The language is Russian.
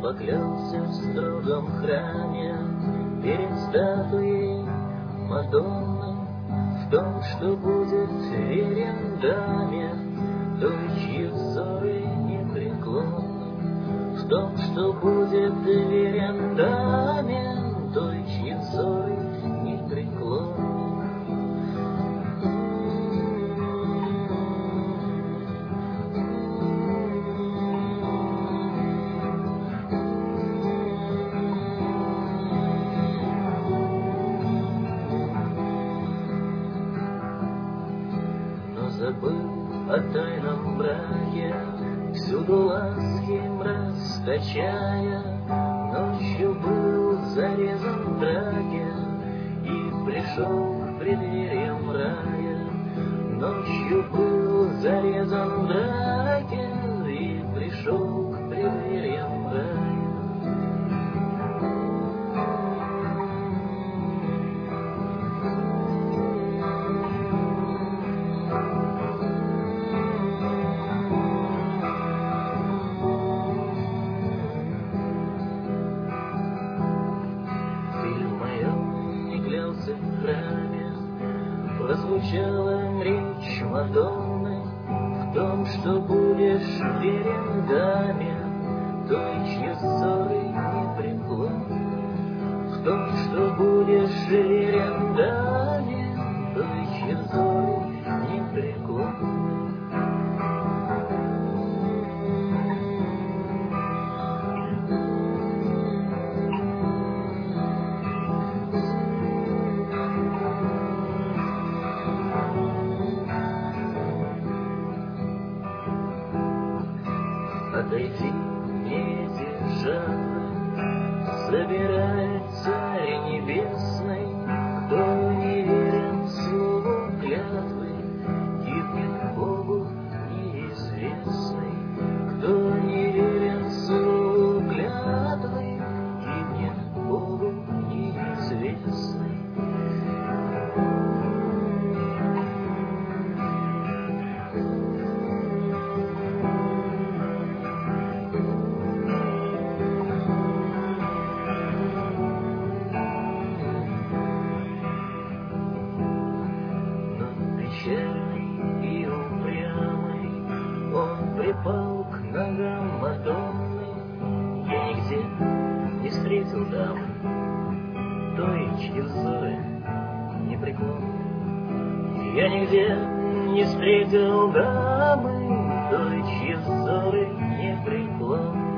поклялся в строгом храме перед статуей Мадонны в том, что будет верен даме, той, чьи взоры непреклонны, в том, что будет верен даме, той, чьи взоры непреклонны. Забыл о тайном браке, всюду ласки расточая. Ночью был зарезан в драке и пришел к преддвериям рая. Ночью был зарезан в драке и пришел к преддвериям рая. В храме прозвучала речь Мадонны в том, что будешь верен даме, той, чьи взоры непреклонны, в том, что будешь верен даме, той, чьи взоры непреклонны. Отойди, не эти жары, собирает Царь Небесный, кто не верен слову клятвы, гибнет Богу неизвестный. Кто не верен слову клятвы, гибнет Богу неизвестный. Печальный и упрямый он припал к ногам Мадонны. Я нигде не встретил дамы, той, чьи взоры непреклонны. Я нигде не встретил дамы, той, чьи взоры непреклонны.